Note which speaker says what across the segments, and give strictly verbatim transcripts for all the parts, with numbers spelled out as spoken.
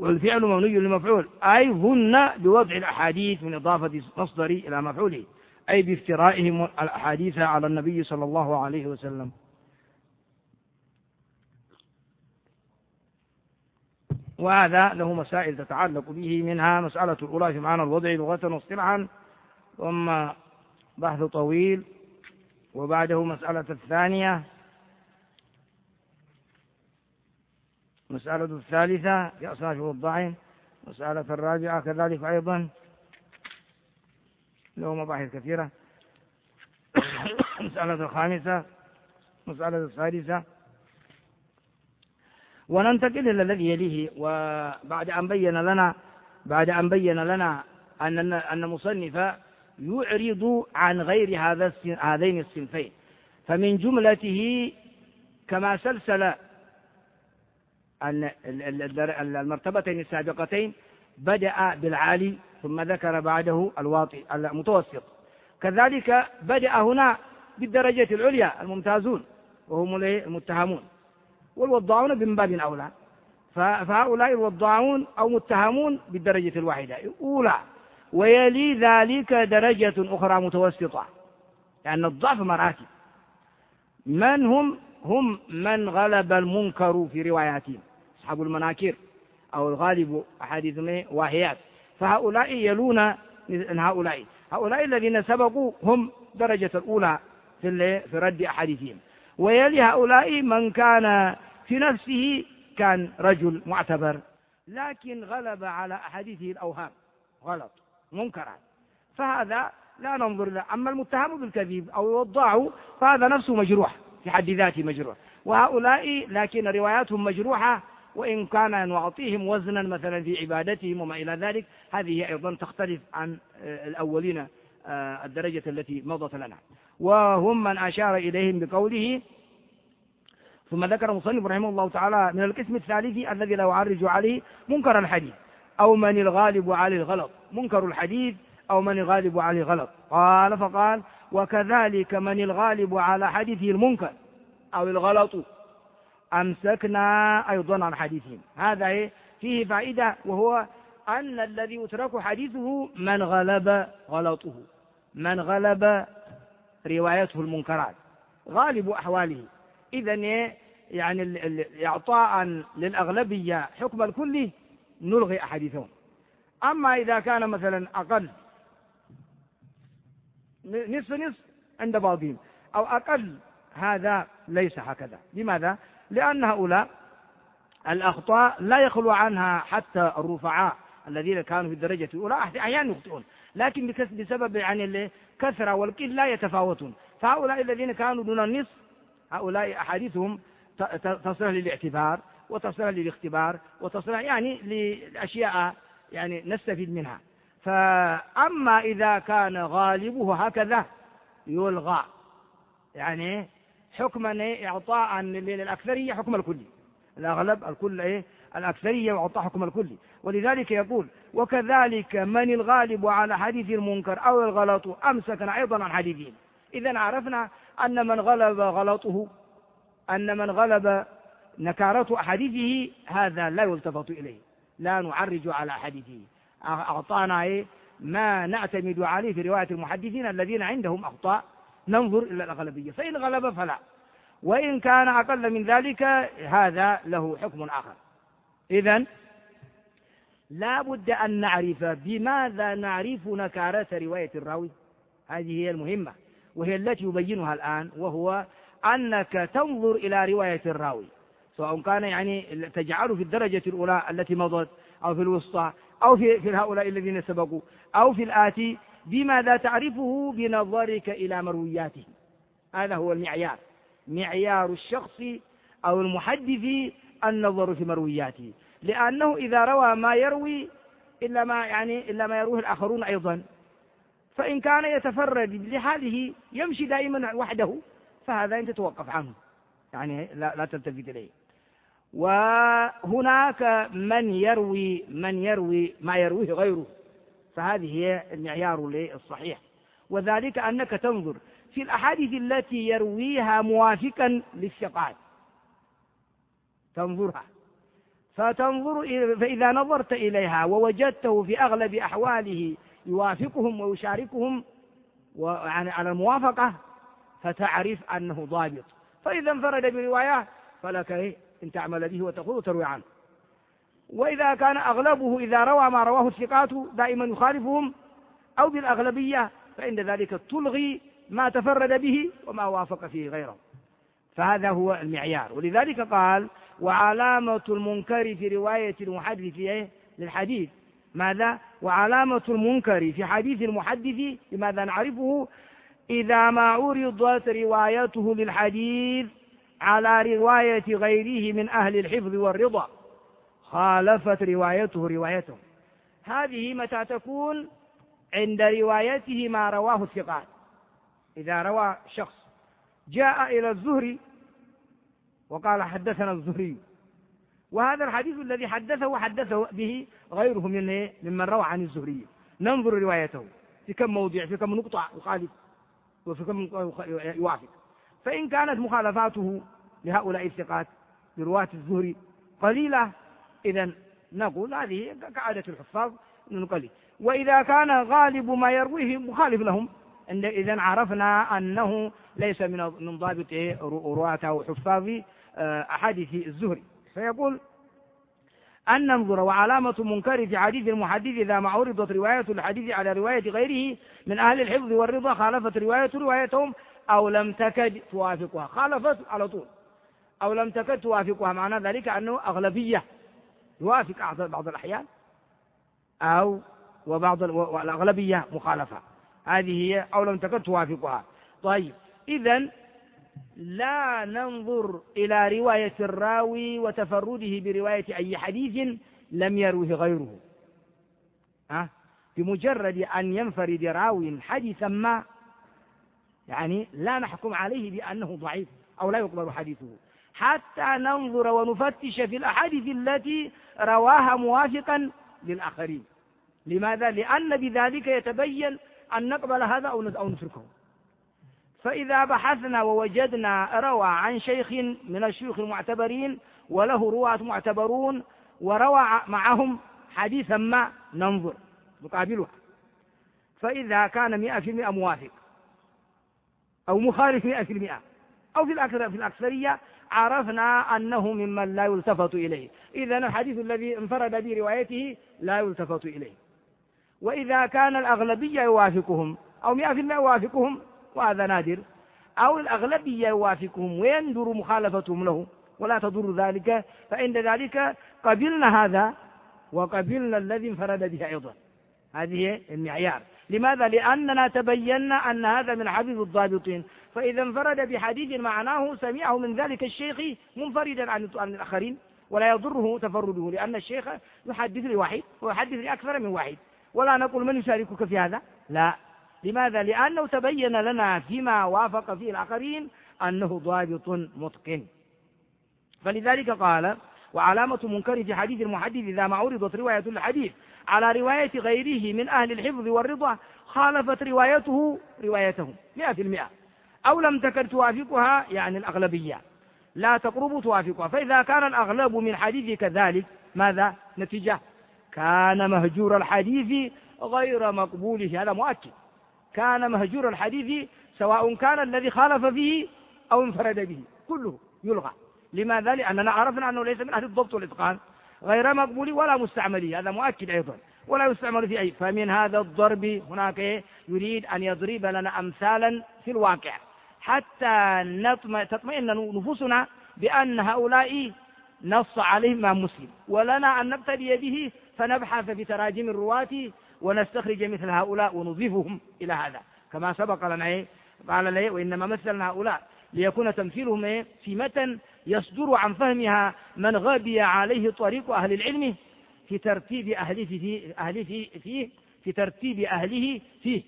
Speaker 1: والفعل مبني للمفعول، أي ظن بوضع الأحاديث من إضافة مصدر إلى مفعوله، أي بافترائهم الأحاديث على النبي صلى الله عليه وسلم. وهذا له مسائل تتعلق به، منها مسألة الأولى في معنى الوضع لغة واصطلاحا، ثم بحث طويل، وبعده مسألة الثانية، مسألة الثالثة في أصناف الوضاعين، مسألة الرابعة كذلك أيضا له مباحث كثيرة، مسألة الخامسة، مسألة السادسة، وننتقل إلى الذي يليه. وبعد أن بين لنا بعد أن بين لنا أن أن المصنف يعرض عن غير هذا هذين الصنفين، فمن جملته كما سلسل أن المرتبتين السابقتين بدأ بالعالي ثم ذكر بعده الواطي المتوسط، كذلك بدأ هنا بالدرجة العليا الممتازون وهم المتهمون، والوضاعون من باب أولى، فهؤلاء الوضاعون أو متهمون بالدرجة الواحدة أولى، ويلي ذلك درجة أخرى متوسطة، لأن الضعف مراتب. من هم؟ هم من غلب المنكر في رواياتهم، أصحاب المناكير أو الغالب أحاديثهم واهيات، فهؤلاء يلون من هؤلاء. هؤلاء الذين سبقوا هم درجة الأولى في في رد أحاديثهم، ويلي هؤلاء من كان في نفسه كان رجل معتبر لكن غلب على أحاديثه الأوهام غلط منكرا، فهذا لا ننظر له. أما المتهم بالكذب أو الوضاع فهذا نفسه مجروح في حد ذاته مجروح، وهؤلاء لكن رواياتهم مجروحة، وإن كان نعطيهم وزنا مثلا في عبادتهم وما إلى ذلك، هذه أيضا تختلف عن الأولين الدرجة التي مضت لنا. وهم من أشار إليهم بقوله. ثم ذكر المصنف رحمه الله تعالى من القسم الثالث الذي لا يعرج عليه منكر الحديث أو من الغالب عليه الغلط، منكر الحديث أو من الغالب عليه الغلط. قال فقال وكذلك من الغالب على حديثه المنكر أو الغلط أمسكنا أيضا عن حديثهم. هذا فيه فائدة، وهو أن الذي يترك حديثه من غلب غلطه، من غلب روايته المنكرات غالب أحواله. إذن يعني إعطاء للأغلبية حكم الكل نلغي أحاديثهم. أما إذا كان مثلا أقل نصف نصف عند بعضهم أو أقل، هذا ليس هكذا. لماذا؟ لأن هؤلاء الأخطاء لا يخلو عنها حتى الرفعاء الذين كانوا في الدرجة الأولى أحيانا يخطئون، لكن بسبب يعني الكثرة والقلة يتفاوتون. فهؤلاء الذين كانوا دون النصف هؤلاء أحاديثهم تصلح للاعتبار وتصلح للاختبار وتصلح يعني لأشياء يعني نستفيد منها. فأما إذا كان غالبه هكذا يلغى، يعني حكما إعطاء للأكثرية حكم الكلي، الأغلب الكل إيه الأكثرية وإعطاء حكم الكلي. ولذلك يقول وكذلك من الغالب على حديث المنكر أو الغلط أمسكنا أيضا عن حديثهم. إذن عرفنا أن من غلب غلطه أن من غلب نكارة أحاديثه هذا لا يلتفت إليه، لا نعرج على حديثه، أعطانا إيه ما نعتمد عليه في رواية المحدثين الذين عندهم أخطاء، ننظر إلى الأغلبية، فإن غلب فلا، وإن كان أقل من ذلك هذا له حكم آخر. إذن لا بد أن نعرف بماذا نعرف نكارة رواية الراوي، هذه هي المهمة وهي التي يبينها الآن، وهو أنك تنظر إلى رواية الراوي سواء كان يعني تجعله في الدرجة الأولى التي مضت أو في الوسطى أو في, في هؤلاء الذين سبقوا أو في الآتي، بماذا تعرفه؟ بنظرك إلى مروياته. هذا هو المعيار، معيار الشخص أو المحدث النظر في مروياته، لأنه إذا روى ما يروي إلا ما يعني إلا ما يروه الآخرون أيضا، فإن كان يتفرد لحاله يمشي دائما وحده، فهذا أنت تتوقف عنه، يعني لا, لا تلتفت إليه. وهناك من يروي من يروي ما يرويه غيره، فهذه هي المعيار الصحيح، وذلك أنك تنظر في الأحاديث التي يرويها موافقا للثقات، تنظرها، فتنظر فإذا نظرت إليها ووجدته في أغلب أحواله يوافقهم ويشاركهم ويعني على الموافقة فتعرف أنه ضابط. فإذا انفرد برواية فلك أن تعمل به وتقول وتروي عنه. وإذا كان أغلبه إذا روى ما رواه الثقات دائما يخالفهم أو بالأغلبية فإن ذلك تلغي ما تفرد به وما وافق فيه غيره. فهذا هو المعيار. ولذلك قال وعلامة المنكر في رواية المحدث للحديث ماذا؟ وعلامة المنكر في حديث المحدث لماذا نعرفه؟ إذا ما عرضت روايته للحديث على رواية غيره من أهل الحفظ والرضا خالفت روايته روايته. هذه متى تكون؟ عند روايته ما رواه الثقات. إذا روى شخص جاء إلى الزهري وقال حدثنا الزهري، وهذا الحديث الذي حدثه حدثه به غيره من ممن روى عن الزهري، ننظر روايته في كم موضع في كم نقطة يخالف وفي كم يوافق. فإن كانت مخالفاته لهؤلاء الثقات برواة الزهري قليلة إذن نقول هذه كعادة الحفاظ نقلل. وإذا كان غالب ما يرويه مخالف لهم إذن عرفنا أنه ليس من ضابط رواة أو حفاظ أحاديث الزهري. فيقول أن ننظر وعلامة منكر في حديث المحدث إذا ما عرضت رواية الحديث على رواية غيره من أهل الحفظ والرضا خالفت رواية روايتهم أو لم تكد توافقها. خالفت على طول أو لم تكد توافقها، معنى ذلك أنه أغلبية يوافق بعض الأحيان أو وبعض والأغلبية مخالفة. هذه هي أو لم تكد توافقها. طيب إذن لا ننظر إلى رواية الراوي وتفرده برواية أي حديث لم يروه غيره. أه؟ بمجرد أن ينفرد راوي حديثا ما يعني لا نحكم عليه بأنه ضعيف أو لا يقبل حديثه حتى ننظر ونفتش في الأحاديث التي رواها موافقا للآخرين. لماذا؟ لأن بذلك يتبين أن نقبل هذا أو نتركه. فإذا بحثنا ووجدنا روى عن شيخ من الشيوخ المعتبرين وله رواة معتبرون وروى معهم حديثا ما ننظر نقابلها. فإذا كان مئة في المئة موافق أو مخالف مئة في المئة أو في الأكثر في الأكثرية عرفنا أنه ممن لا يلتفت إليه. إذن الحديث الذي انفرد بروايته لا يلتفت إليه. وإذا كان الأغلبية يوافقهم أو مئة في المئة يوافقهم وهذا نادر أو الأغلبية يوافقهم ويندر مخالفتهم له ولا تضر ذلك فإن ذلك قبلنا هذا وقبلنا الذي انفرد به أيضا. هذه المعيار. لماذا؟ لأننا تبينا أن هذا من حديث الضابطين. فإذا انفرد بحديث معناه سمعه من ذلك الشيخ منفردا عن الآخرين ولا يضره تفرده، لأن الشيخ يحدث لواحد ويحدث لأكثر من واحد ولا نقول من يشاركك في هذا، لا. لماذا؟ لأنه تبين لنا فيما وافق فيه الآخرين أنه ضابط متقن. فلذلك قال وعلامة منكر في حديث المحدث إذا ما عرضت رواية الحديث على رواية غيره من أهل الحفظ والرضا خالفت روايته روايتهم مئة في المئة أو لم تكن توافقها يعني الأغلبية لا تقرب توافقها. فإذا كان الأغلب من حديث كذلك ماذا؟ نتيجة كان مهجور الحديث غير مقبوله. هذا مؤكد كان مهجور الحديث سواء كان الذي خالف فيه أو انفرد به كله يلغى. لماذا؟ لأننا عرفنا أنه ليس من أهل الضبط والإتقان غير مقبول ولا مستعمل. هذا مؤكد أيضا ولا يستعمل في أي. فمن هذا الضرب هناك يريد أن يضرب لنا أمثالا في الواقع حتى تطمئن نفوسنا بأن هؤلاء نص عليهم ما مسلم ولنا أن نبتدي به فنبحث في تراجم الرواة ونستخرج مثل هؤلاء ونضيفهم إلى هذا كما سبق لنا. قال لي وإنما مثلنا هؤلاء ليكون تمثيلهم سمة يصدر عن فهمها من غبي عليه طريق أهل العلم في ترتيب أهله فيه, أهله فيه, فيه في ترتيب أهله فيه.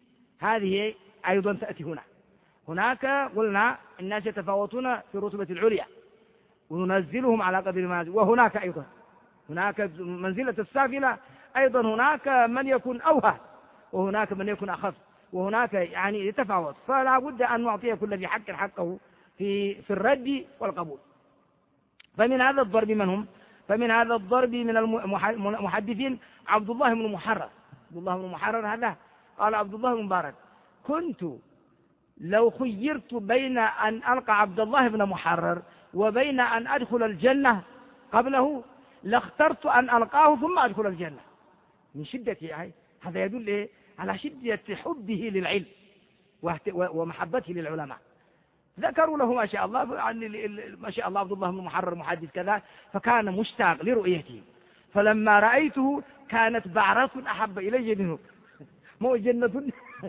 Speaker 1: هذه أيضا تأتي هنا. هناك قلنا الناس يتفاوتون في الرتبة العليا وننزلهم على قدر ما، وهناك أيضا هناك منزلة السافلة أيضا هناك من يكون أوهى وهناك من يكون أخف وهناك يعني يتفاوت. فلا بد أن نعطي كل ذي حق حقه في في الرد والقبول. فمن هذا الضرب من هم فمن هذا الضرب من المحدثين عبد الله بن محرر. عبد الله بن محرر هذا قال عبد الله بن مبارك: كنت لو خيرت بين أن ألقى عبد الله بن محرر وبين أن أدخل الجنة قبله لاخترت أن ألقاه ثم أدخل الجنة. من شدة يعني هذا يدل إيه؟ على شدة حبه للعلم ومحبته للعلماء. ذكروا له ما شاء الله ما شاء الله عبد الله بن محرر محدث كذا، فكان مشتاق لرؤيته، فلما رأيته كانت بعرة أحب إلي منه. مو جنة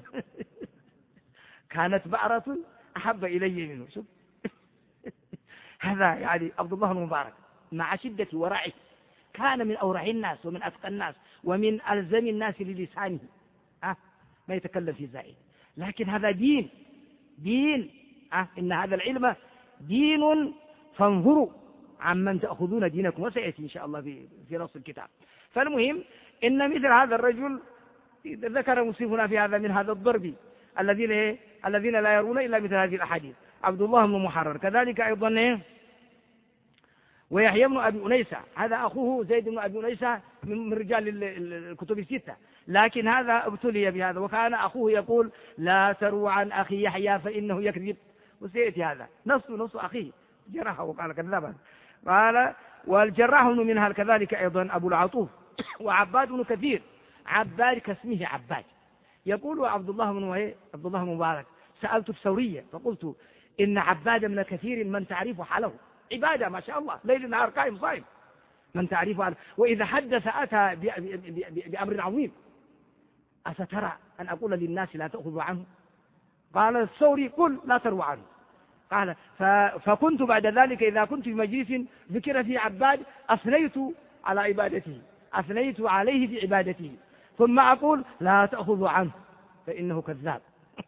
Speaker 1: كانت بعرة أحب إلي منه. شوف هذا يعني عبد الله بن مبارك مع شدة ورعه كان من أورع الناس ومن أتقى الناس ومن ألزم الناس للسانه، أه؟ ما يتكلم في زائد، لكن هذا دين دين أه؟ إن هذا العلم دين فانظروا عمن تأخذون دينكم، وسيأتي إن شاء الله في, في نص الكتاب. فالمهم إن مثل هذا الرجل ذكر مسلمنا في هذا من هذا الضرب الذين إيه؟ الذين لا يرون إلا مثل هذه الأحاديث، عبد الله بن محرر. كذلك أيضا إيه؟ ويحيى بن أبي أنيسة، هذا أخوه زيد بن أبي أنيسة من رجال الكتب الستة، لكن هذا ابتلي بهذا، وكان أخوه يقول: لا تروا عن أخي يحيى فإنه يكذب. وسيأتي هذا نص نص أخيه جرحه وقال كذابا. قال: والجراح بن منهل كذلك أيضا أبو العطوف. وعباد بن كثير، عباد كاسمه عباد، يقول عبد الله بن عبد الله بن مبارك: سألت الثورية فقلت: إن عباد من كثير من تعرف حاله، عبادة ما شاء الله ليل نهار قائم صائم، من تعرف حاله، وإذا حدث أتى بأمر عظيم، أفترى أن أقول للناس لا تأخذوا عنه؟ قال الثوري: قل لا تروا عنه. قال: فكنت بعد ذلك إذا كنت في مجلس ذكر في عباد أثنيت على عبادته، أثنيت عليه بعبادته، ثم أقول: لا تأخذوا عنه فإنه كذاب.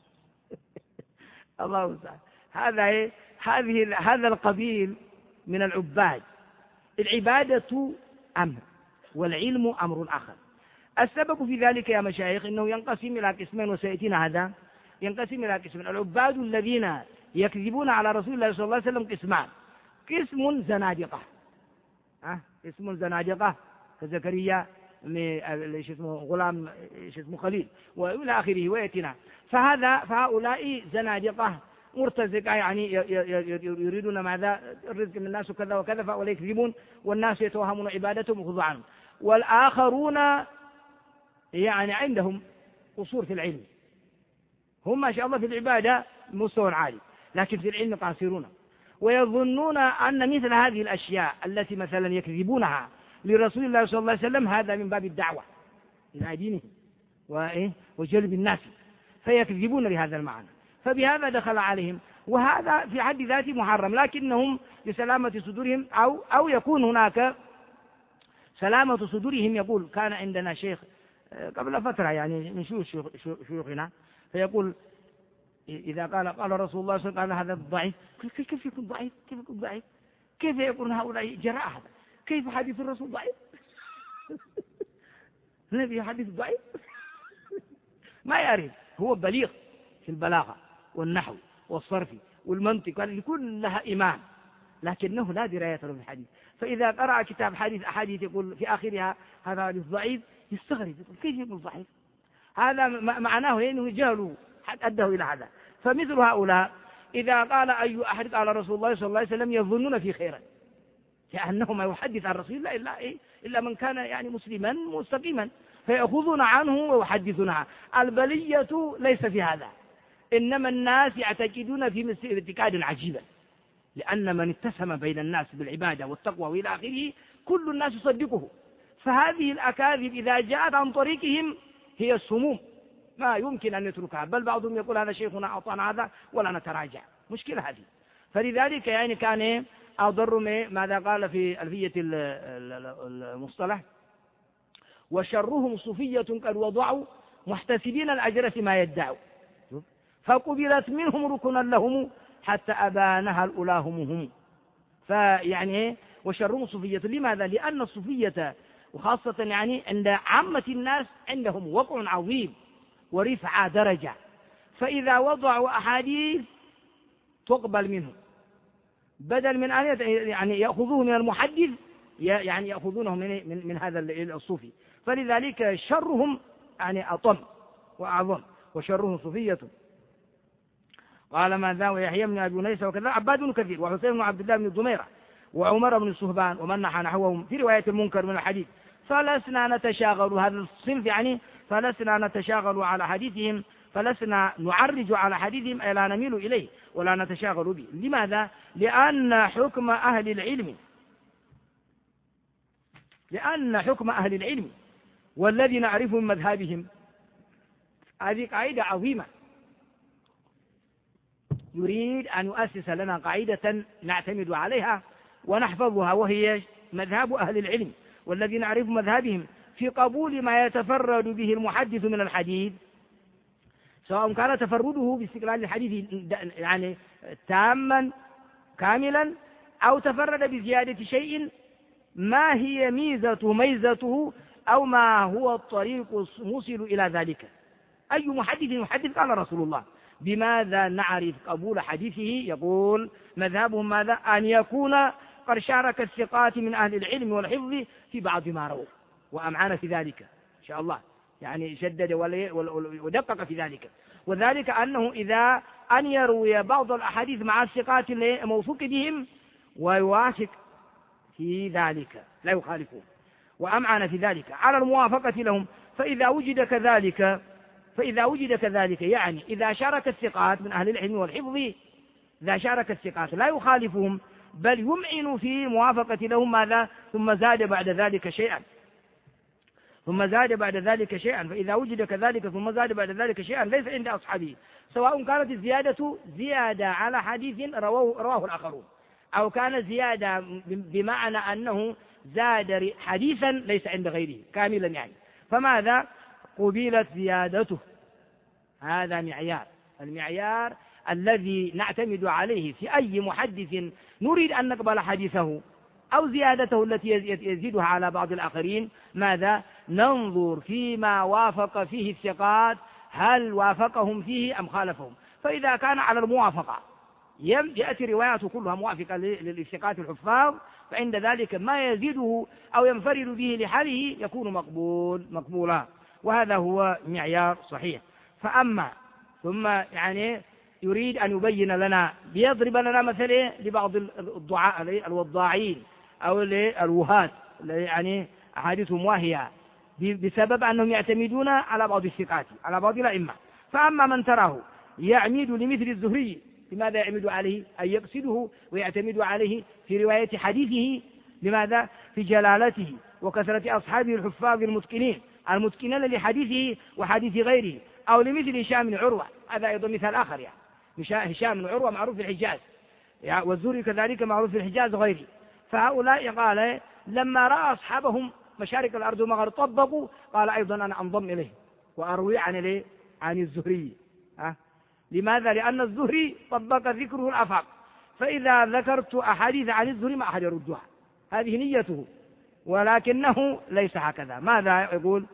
Speaker 1: الله المستعان. هذا إيه؟ هذه هذا القبيل من العباد. العبادة أمر والعلم أمر آخر. السبب في ذلك يا مشايخ إنه ينقسم إلى قسمين، وسيأتينا هذا، ينقسم إلى قسمين. العباد الذين يكذبون على رسول الله صلى الله عليه وسلم قسمان: قسم زنادقة، أه؟ اسم زنادقة كزكريا ايش اسمه غلام ايش اسمه خليل والى اخره وياتينا. فهذا فهؤلاء زنادقة مرتزقة، يعني يريدون ماذا؟ الرزق من الناس وكذا وكذا، فهؤلاء يكذبون والناس يتوهمون عبادتهم وخذوا عنهم. والآخرون يعني عندهم قصور في العلم، هم ما شاء الله في العبادة مستوى عالي، لكن في العلم قاصرون، ويظنون أن مثل هذه الأشياء التي مثلا يكذبونها لرسول الله صلى الله عليه وسلم هذا من باب الدعوة إلى دينه وجلب الناس، فيكذبون لهذا المعنى، فبهذا دخل عليهم، وهذا في حد ذاته محرم، لكنهم لسلامة صدورهم أو أو يكون هناك سلامة صدورهم. يقول: كان عندنا شيخ قبل فترة يعني من شيوخنا، فيقول: إذا قال قال رسول الله صلى الله عليه وسلم قال هذا ضعيف، كيف يكون ضعيف؟ كيف يكون ضعيف؟ كيف يكون هؤلاء جراء هذا؟ كيف حديث الرسول ضعيف؟ النبي حديث ضعيف؟ ما يعرف، هو بليغ في البلاغة والنحو والصرف والمنطق، هذه كلها إمام، لكنه لا دراية له بالحديث. فإذا قرأ كتاب حديث أحاديث يقول في آخرها هذا حديث ضعيف، يستغرب يقول: كيف يقول ضعيف؟ هذا معناه أنه جهله أداه إلى هذا. فمثل هؤلاء إذا قال أي أحد قال رسول الله صلى الله عليه وسلم يظنون في خيرا، كأنه ما يحدث عن رسول الله إلا, إيه؟ إلا من كان يعني مسلما مستقيما، فيأخذون عنه ويحدثون عنه. البلية ليس في هذا، إنما الناس يعتقدون في اعتقادا عجيبا، لأن من اتسم بين الناس بالعبادة والتقوى وإلى آخره كل الناس يصدقه، فهذه الأكاذيب إذا جاءت عن طريقهم هي السموم، ما يمكن أن يتركها، بل بعضهم يقول هذا شيخنا أعطانا هذا ولا نتراجع، مشكلة هذه. فلذلك يعني كان أضر ماذا قال في ألفية المصطلح: وشرهم صوفية قد وضعوا محتسبين الأجر فيما يدعوا، فقبلت منهم ركنا لهم حتى أبانها الأولاهم. فيعني وشرهم صوفية، لماذا؟ لأن الصوفية وخاصة يعني عند عامة الناس عندهم وقع عظيم ورفع درجة، فإذا وضعوا أحاديث تقبل منهم بدل من أن يعني يأخذوه من المحدث يعني يأخذونه من, من, من هذا الصوفي. فلذلك شرهم يعني أطم وأعظم، وشرهم صوفية. قال ماذا ويحيى بن أبي أنيس وكذا عباد بن كثير وحسين بن عبد الله بن الضميرة وعمر بن الصهبان ومن نحى نحوهم في رواية المنكر من الحديث. فلسنا نتشاغل هذا الصنف يعني فلسنا نتشاغل على حديثهم، فلسنا نعرج على حديثهم أي لا نميل إليه ولا نتشاغل به. لماذا؟ لأن حكم أهل العلم لأن حكم أهل العلم والذي نعرف من مذهبهم هذه قاعدة عظيمة. يريد أن يؤسس لنا قاعدة نعتمد عليها ونحفظها، وهي مذهب أهل العلم والذي نعرف مذهبهم في قبول ما يتفرد به المحدث من الحديث، سواء كان تفرده باستقلال الحديث يعني تاما كاملا أو تفرد بزيادة شيء ما هي ميزته ميزته أو ما هو الطريق الموصل إلى ذلك. أي محدث محدث قال رسول الله. بماذا نعرف قبول حديثه؟ يقول مذهبهم ماذا؟ أن يكون قد شارك الثقات من أهل العلم والحفظ في بعض ما رووا وأمعن في ذلك إن شاء الله، يعني شدد ودقق في ذلك. وذلك أنه إذا أن يروي بعض الأحاديث مع الثقات الموثوق بهم ويوافق في ذلك لا يخالفون وأمعن في ذلك على الموافقة لهم. فإذا وجد كذلك فإذا وجد كذلك يعني إذا شارك الثقات من أهل العلم والحفظ إذا شارك الثقات لا يخالفهم بل يمعن في موافقة لهم ماذا؟ ثم زاد بعد ذلك شيئا ثم زاد بعد ذلك شيئا فإذا وجد كذلك ثم زاد بعد ذلك شيئا ليس عند أصحابه، سواء كانت الزيادة زيادة على حديث رواه, رواه الآخرون أو كان زيادة بمعنى أنه زاد حديثا ليس عند غيره كاملا يعني، فماذا؟ قبيلت زيادته. هذا معيار المعيار الذي نعتمد عليه في أي محدث نريد أن نقبل حديثه أو زيادته التي يزيدها على بعض الآخرين. ماذا؟ ننظر فيما وافق فيه الثقات هل وافقهم فيه أم خالفهم. فإذا كان على الموافقة يأتي رواياته كلها موافقة للثقات الحفاظ فعند ذلك ما يزيده أو ينفرد به لحاله يكون مقبول مقبولا، وهذا هو معيار صحيح. فأما ثم يعني يريد أن يبين لنا بيضرب لنا مثلا لبعض الضعاء الوضاعين أو الوهات يعني أحاديثهم واهية بسبب أنهم يعتمدون على بعض الثقات على بعض الأئمة. فأما من تراه يعمد لمثل الزهري لماذا يعمد عليه؟ أن يقصده ويعتمد عليه في رواية حديثه. لماذا؟ في جلالته وكثرة أصحابه الحفاظ المتقنين المتقنين لحديثه وحديث غيره. أو لمثل هشام بن عروة، هذا أيضا مثال آخر يعني هشام بن عروة معروف في الحجاز يعني والزهري كذلك معروف في الحجاز وغيره. فهؤلاء قال لما رأى أصحابهم مشارق الأرض ومغرب طبقوا قال أيضا أنا أنضم إليه وأروي عن إليه عن الزهري. ها؟ لماذا؟ لأن الزهري طبق ذكره الآفاق، فإذا ذكرت أحاديث عن الزهري ما أحد يردها، هذه نيته، ولكنه ليس هكذا. ماذا يقول؟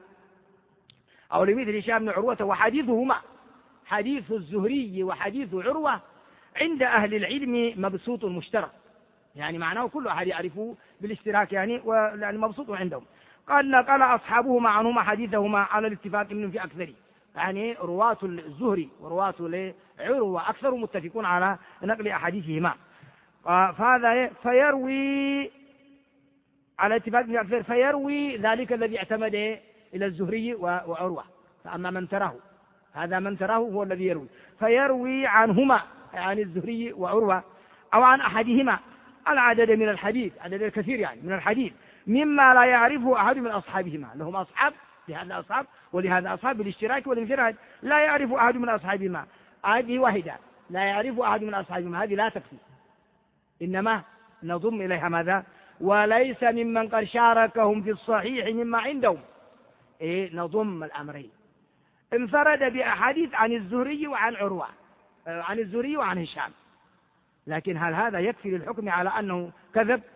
Speaker 1: أو لمثل هشام بن عروة وحديثهما حديث الزهري وحديث عروة عند أهل العلم مبسوط مشترك، يعني معناه كل أحد يعرفه بالاشتراك يعني ولأن مبسوط عندهم. قال قال أصحابهما عنهما حديثهما على الاتفاق منهم في أكثر، يعني رواة الزهري ورواة عروة أكثر متفقون على نقل أحاديثهما. فهذا فيروي على اتفاق من أكثر فيروي ذلك الذي اعتمد إلى الزهري وعروة. فأما من تراه هذا من تراه هو الذي يروي فيروي عنهما يعني الزهري وعروة أو عن أحدهما العدد من الحديث عدد الكثير يعني من الحديث مما لا يعرفه أحد من أصحابهما. لهم أصحاب لهذا أصحاب ولهذا أصحاب بالاشتراك والانفراد لا يعرف أحد من أصحابهما. هذه واحدة لا يعرف أحد من أصحابهما هذه لا تكفي، إنما نضم إليها ماذا؟ وليس ممن قد شاركهم في الصحيح مما عندهم. إيه نضم الأمرين. انفرد بأحاديث عن الزهري وعن عروة عن الزهري وعن هشام، لكن هل هذا يكفي للحكم على أنه كذب؟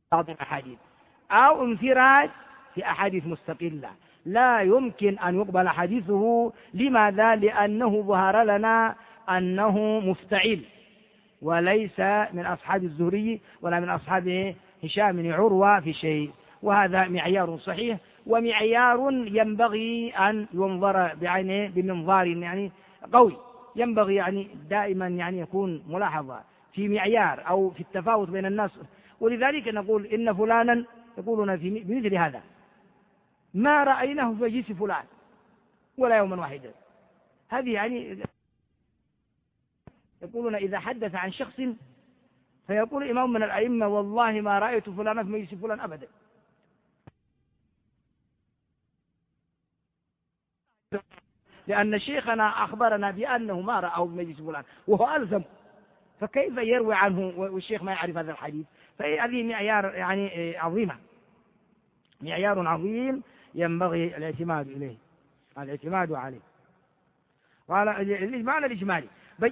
Speaker 1: بعض الأحاديث أو انفراد في أحاديث مستقلة لا يمكن أن يقبل حديثه. لماذا؟ لأنه ظهر لنا أنه مفتعل وليس من أصحاب الزهري ولا من أصحاب هشام بن عروة في شيء، وهذا معيار صحيح ومعيار ينبغي أن ينظر بعينه بمنظار يعني قوي، ينبغي يعني دائما يعني يكون ملاحظة في معيار أو في التفاوت بين الناس. ولذلك نقول إن فلانا يقولون في مثل هذا ما رأيناه في مجلس فلان ولا يوما واحدا. هذه يعني يقولون إذا حدث عن شخص فيقول إمام من الأئمة والله ما رأيت فلانا في مجلس فلان أبدا، لأن شيخنا أخبرنا بأنه ما رأه في مجلس فلان وهو ألزم، فكيف يروي عنه والشيخ ما يعرف هذا الحديث؟ فهذه معيار يعني عظيمة، معيار عظيم ينبغي الاعتماد إليه، الاعتماد عليه. قال المعنى الإجمالي بين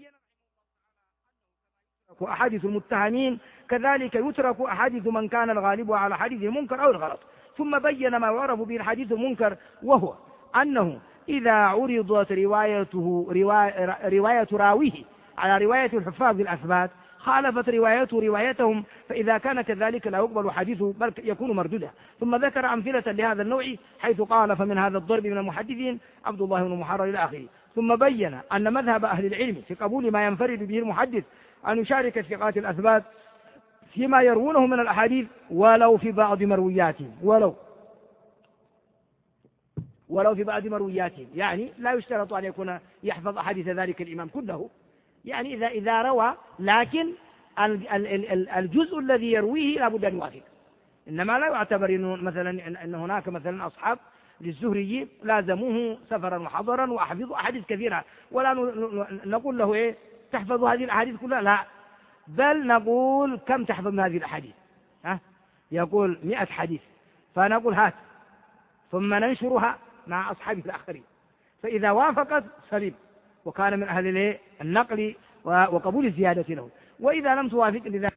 Speaker 1: أحاديث المتهمين كذلك يترك أحاديث من كان الغالب على حديث المنكر أو الغلط. ثم بين ما يعرف به الحديث المنكر، وهو أنه إذا عرضت روايته رواية راويه على رواية الحفاظ الأثبات خالفت روايته روايتهم، فإذا كان كذلك لا يقبل حديثه بل يكون مردودا. ثم ذكر أمثلة لهذا النوع حيث قال فمن هذا الضرب من المحدثين عبد الله بن محرر إلى آخره. ثم بين أن مذهب أهل العلم في قبول ما ينفرد به المحدث أن يشارك الثقات الأثبات فيما يروونه من الأحاديث ولو في بعض مروياتهم، ولو ولو في بعض مروياتهم، يعني لا يشترط أن يكون يحفظ أحاديث ذلك الإمام كله، يعني إذا إذا روى لكن الجزء الذي يرويه لا بد أن يوافق. إنما لا يعتبر إنه مثلا أن هناك مثلا أصحاب للزهري لازموه سفرا وحضرا وأحفظوا أحاديث كثيرة، ولا نقول له إيه تحفظ هذه الأحاديث كلها، لا، بل نقول كم تحفظ من هذه الأحاديث؟ ها؟ يقول مئة حديث، فنقول هات، ثم ننشرها مع أصحابه الآخرين، فإذا وافقت سليم وكان من أهل النقل وقبول الزيادة له، وإذا لم توافق لذلك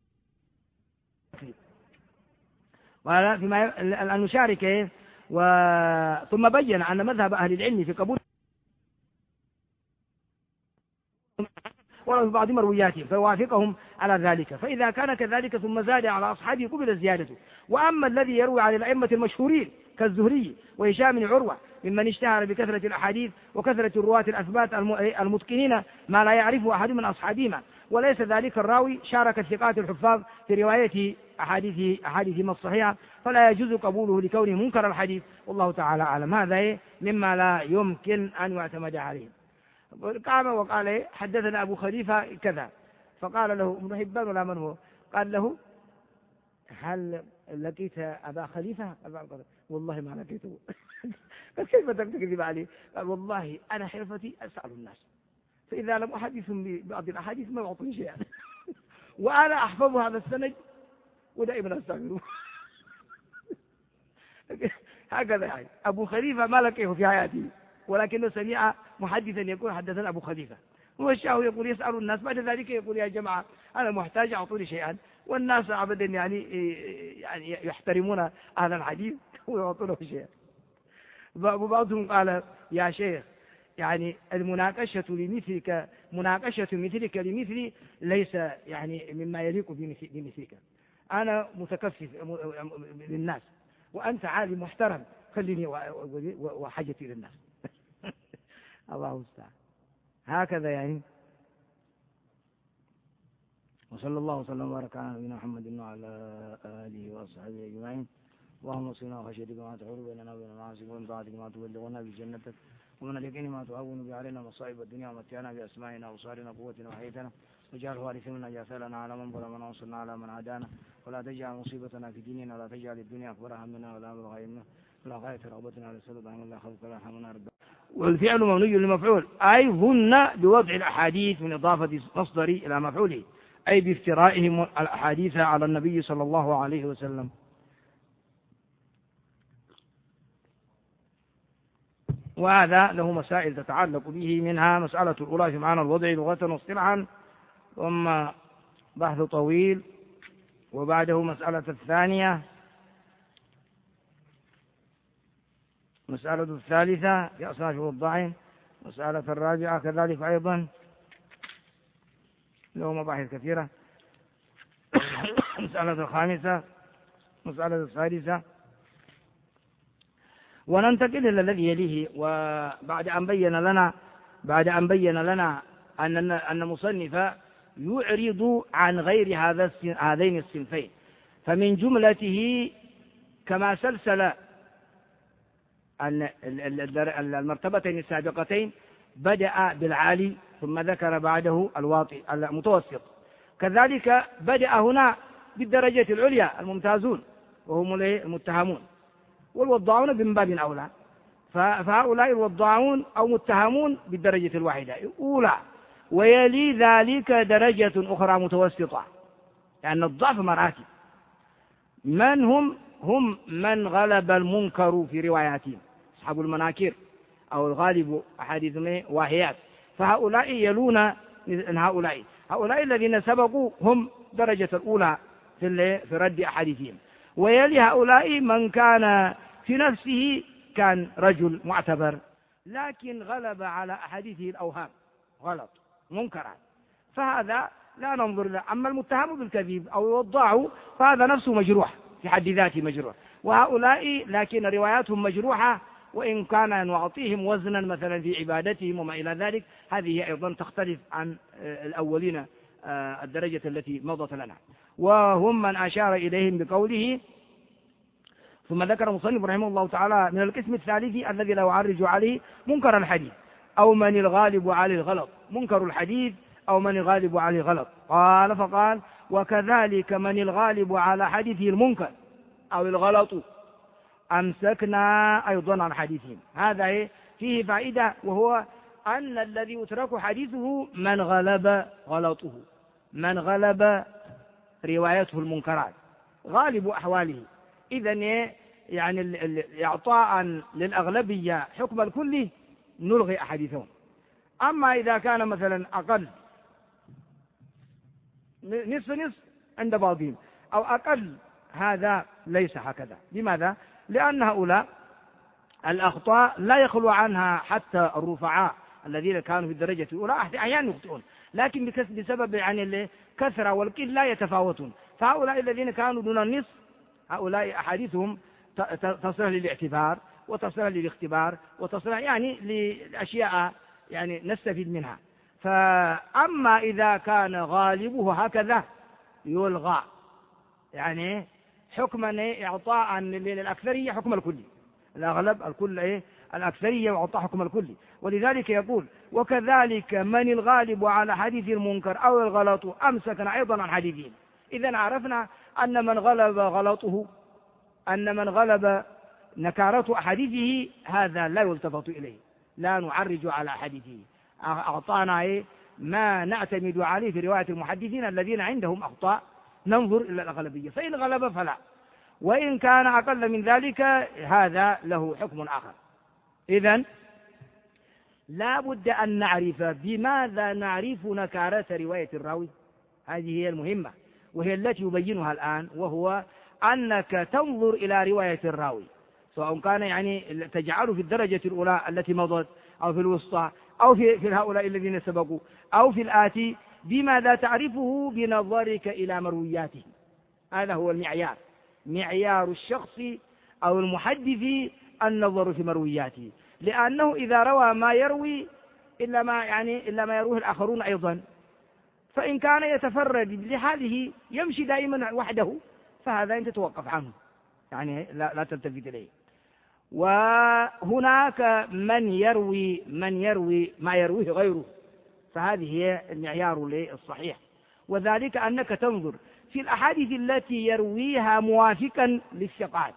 Speaker 1: ولا فيما أن نشارك. و... ثم بين أن مذهب أهل العلم في قبول ولو في بعض مروياتهم فيوافقهم على ذلك، فإذا كان كذلك ثم زاد على أصحابه قبل زيادته. وأما الذي يروي عن الأئمة المشهورين كالزهري وهشام بن عروة ممن اشتهر بكثرة الأحاديث وكثرة الرواة الأثبات المتقنين ما لا يعرفه أحد من أصحابهما، وليس ذلك الراوي شارك الثقات الحفاظ في رواية أحاديث أحاديث الصحيحة، فلا يجوز قبوله لكونه منكر الحديث، والله تعالى أعلم. هذا مما لا يمكن أن يعتمد عليه. قام وقال حدثنا أبو خليفة كذا، فقال له ابن حبان ولا من هو؟ قال له هل لقيت أبا خليفة؟ والله ما لقيته. قال كيف تكذب عليه؟ قال والله أنا حرفتي أسأل الناس، فإذا لم أحدثهم ببعض الأحاديث ما يعطوني شيئا، وأنا أحفظ هذا السند ودائما أستغفره. هكذا يعني أبو خليفة ما لقيه في حياته، ولكنه سمع محدثا يقول حدثنا أبو خليفة، والشاه يقول يسأل الناس، بعد ذلك يقول يا جماعة أنا محتاج أعطوني شيئا، والناس أبدا يعني يعني يحترمون أهل الحديث ويعطونه شيئا. وبعضهم قال يا شيخ يعني المناقشة لمثلك مناقشة مثلك لمثلي ليس يعني مما يليق بمثلك، أنا متكفف للناس وأنت عالم محترم، خليني وحاجتي للناس. الله المستعان. هكذا يعني. وصلى الله وسلم وبارك على نبينا محمد وعلى آله وأصحابه أجمعين. اللهم صلنا وخشيتك ما تحول بيننا وبين معاصيك، ومن طاعتك ما تبلغنا بجنتك، ومن اليقين ما تعون به علينا مصائب الدنيا، ومتعنا بأسمائنا وأبصارنا وقوتنا وحياتنا، واجعل وارثا منا جاثلنا على من ظلمنا وانصرنا على من عادانا، ولا تجعل مصيبتنا في ديننا، ولا تجعل الدنيا أكبر همنا ولا مبلغ علمنا ولا غاية رغبتنا ولا سلطة من الله خوفك ولا حمنا رب. والفعل مبني للمفعول، أي ظن بوضع الأحاديث من إضافة مصدر إلى مفعوله، أي بافترائهم الأحاديث على النبي صلى الله عليه وسلم. وهذا له مسائل تتعلق به، منها مسألة الأولى في معنى الوضع لغة واصطلاحا، ثم بحث طويل وبعده مسألة الثانية. مسألة الثالثة في أصناف الوضاعين. مسألة الرابعة كذلك أيضا له مباحث كثيرة. مسألة الخامسة. مسألة السادسة. وننتقل إلى الذي يليه. وبعد أن بين لنا بعد أن بين لنا أن أن المصنف يعرض عن غير هذا هذين الصنفين، فمن جملته كما سلسل المرتبتين السابقتين بدأ بالعالي ثم ذكر بعده الواطي المتوسط، كذلك بدأ هنا بالدرجة العليا الممتازون وهم المتهمون، والوضاعون من باب أولى، فهؤلاء الوضاعون أو متهمون بالدرجة الواحدة الأولى، ويلي ذلك درجة أخرى متوسطة، لأن يعني الضعف مراتب. من هم؟ هم من غلب المنكر في رواياتهم، أصحاب المناكير أو الغالب أحاديثهم واهيات، فهؤلاء يلون من هؤلاء. هؤلاء الذين سبقوا هم درجة الأولى في رد أحاديثهم، ويلي هؤلاء من كان في نفسه كان رجل معتبر لكن غلب على أحاديثه الأوهام غلط منكرات، فهذا لا ننظر له. أما المتهم بالكذب أو الوضاع فهذا نفسه مجروح في حد ذاته مجروح، وهؤلاء لكن رواياتهم مجروحة، وإن كان نعطيهم وزنا مثلا في عبادتهم وما إلى ذلك، هذه أيضا تختلف عن الأولين الدرجة التي مضت لنا. وهم من أشار إليهم بقوله. ثم ذكر المصنف رحمه الله تعالى من القسم الثالث الذي لا يعرج عليه منكر الحديث أو من الغالب عليه الغلط، منكر الحديث أو من الغالب عليه الغلط. قال فقال وكذلك من الغالب على حديثه المنكر أو الغلط أمسكنا أيضا عن حديثهم. هذا فيه فائدة، وهو أن الذي يترك حديثه من غلب غلطه، من غلب روايته المنكرات غالب أحواله. إذن يعني إعطاء للأغلبية حكم الكل نلغي أحاديثهم. أما إذا كان مثلا أقل نصف نصف عند بعضهم أو أقل، هذا ليس هكذا. لماذا؟ لأن هؤلاء الأخطاء لا يخلو عنها حتى الرفعاء الذين كانوا في الدرجة الأولى أحيانا يخطئون، لكن بسبب يعني الكثرة والقلة لا يتفاوتون. فهؤلاء الذين كانوا دون النصف هؤلاء أحاديثهم تصلح للاعتبار وتصلح للاختبار وتصلح يعني لأشياء يعني نستفيد منها. فأما إذا كان غالبه هكذا يلغى، يعني حكما إعطاء للأكثرية حكم الكل، الأغلب الكل إيه الأكثرية وإعطاء حكم الكل. ولذلك يقول وكذلك من الغالب على حديث المنكر أو الغلط أمسكنا أيضا عن حديثهم. إذن عرفنا أن من غلب غلطه أن من غلب نكارة أحاديثه هذا لا يلتفت إليه، لا نعرج على حديثه، أعطانا إيه ما نعتمد عليه في رواية المحدثين الذين عندهم أخطاء، ننظر إلى الأغلبية، فإن غلب فلا، وإن كان أقل من ذلك هذا له حكم آخر. إذن لا بد أن نعرف بماذا نعرف نكارة رواية الراوي، هذه هي المهمة وهي التي يبينها الآن، وهو أنك تنظر إلى رواية الراوي سواء كان يعني تجعله في الدرجة الأولى التي مضت أو في الوسطى أو في, في هؤلاء الذين سبقوا أو في الآتي، بماذا تعرفه؟ بنظرك إلى مروياته. هذا هو المعيار، معيار الشخص أو المحدث النظر في مروياته، لأنه إذا روى ما يروي إلا ما يعني إلا ما يروه الآخرون أيضا، فإن كان يتفرد لحاله يمشي دائما وحده فهذا أنت توقف عنه، يعني لا, لا تلتفت إليه. وهناك من يروي من يروي ما يرويه غيره، فهذه هي المعيار الصحيح، وذلك أنك تنظر في الأحاديث التي يرويها موافقا للثقات،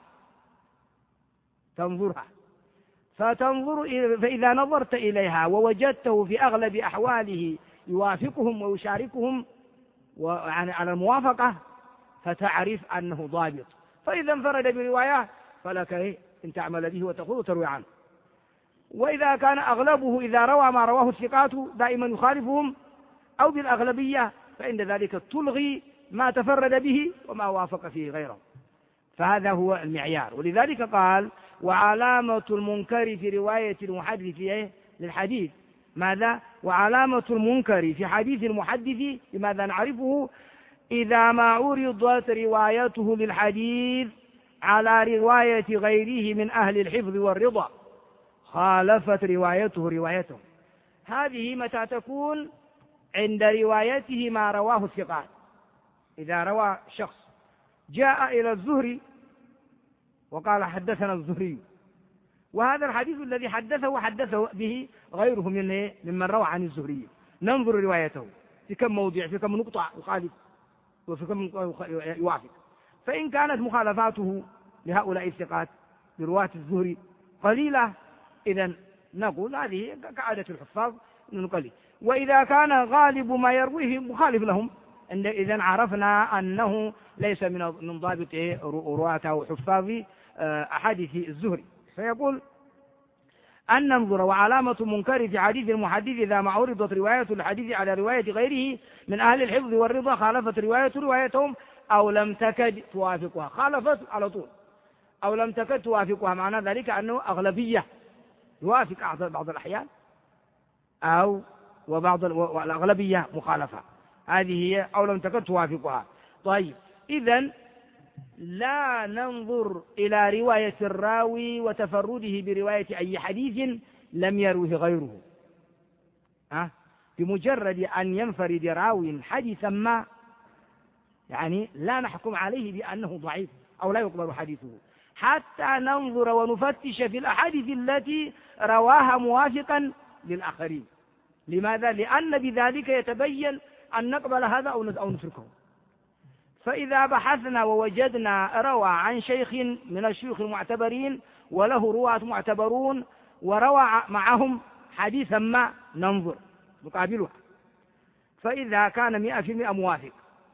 Speaker 1: تنظرها فتنظر فإذا نظرت إليها ووجدته في أغلب أحواله يوافقهم ويشاركهم ويعني على الموافقة فتعرف أنه ضابط، فإذا انفرد برواية فلك إيه إن تعمل به وتقول وتروي عنه. وإذا كان أغلبه إذا روى ما رواه الثقات دائما يخالفهم أو بالأغلبية، فإن ذلك تلغي ما تفرد به وما وافق فيه غيره، فهذا هو المعيار. ولذلك قال وعلامة المنكر في رواية المحدث للحديث ماذا؟ وعلامة المنكر في حديث المحدث لماذا نعرفه؟ إذا ما عرضت روايته للحديث على رواية غيره من أهل الحفظ والرضا خالفت روايته روايته. هذه متى تكون؟ عند روايته ما رواه الثقات. إذا روى شخص جاء إلى الزهري وقال حدثنا الزهري، وهذا الحديث الذي حدثه حدثه به غيره من ممن روى عن الزهري، ننظر روايته في كم موضع، في كم نقطة يخالف وفي كم يوافق. فإن كانت مخالفاته لهؤلاء الثقات برواة الزهري قليلة إذن نقول هذه كعادة الحفاظ نقلي. وإذا كان غالب ما يرويه مخالف لهم إذن عرفنا أنه ليس من ضابط رواة أو حفاظ أحاديث الزهري. فيقول أن ننظر وعلامة منكر في حديث المحدث إذا ما عرضت رواية الحديث على رواية غيره من أهل الحفظ والرضا خالفت رواية روايتهم أو لم تكد توافقها. خالفت على طول أو لم تكد توافقها، معنى ذلك أنه أغلبية يوافق بعض الأحيان أو وبعض الأغلبية مخالفة، هذه هي أو لم تكد توافقها. طيب إذن لا ننظر إلى رواية الراوي وتفرده برواية أي حديث لم يروه غيره. أه؟ بمجرد أن ينفرد راوي حديثا ما يعني لا نحكم عليه بأنه ضعيف أو لا يقبل حديثه، حتى ننظر ونفتش في الأحاديث التي رواها موافقا للآخرين. لماذا؟ لأن بذلك يتبين أن نقبل هذا أو نتركه. فإذا بحثنا ووجدنا روى عن شيخ من الشيوخ المعتبرين وله رواة معتبرون وروى معهم حديثا ما ننظر نقابلها، فإذا كان مئة في المئة موافق